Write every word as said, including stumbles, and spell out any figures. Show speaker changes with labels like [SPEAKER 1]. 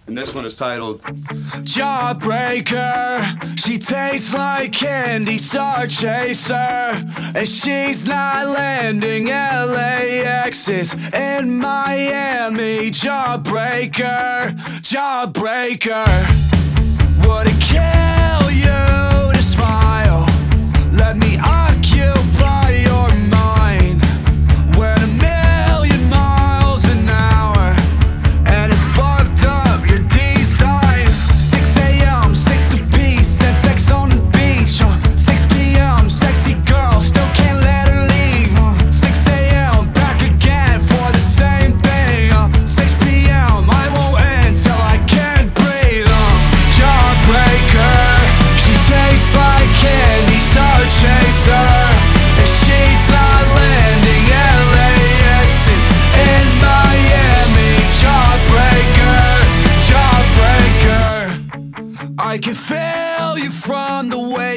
[SPEAKER 1] And this one is titled
[SPEAKER 2] Jawbreaker. She tastes like candy, star chaser, and she's not landing. L A X is in Miami. Jawbreaker, jawbreaker. Would it kill you to smile? Let me occupy your mind. When a million miles an hour and it fucked up your design. six a.m., six apiece, and sex on the beach. uh, six p.m., sexy girl, still can't let her leave. uh, six a.m., back again for the same thing. uh, six p.m., I won't end till I can't breathe. uh, Jawbreaker. She tastes like candy, star chaser, and she's not landing. L A X is in Miami. Jawbreaker, jawbreaker. I can feel you from the way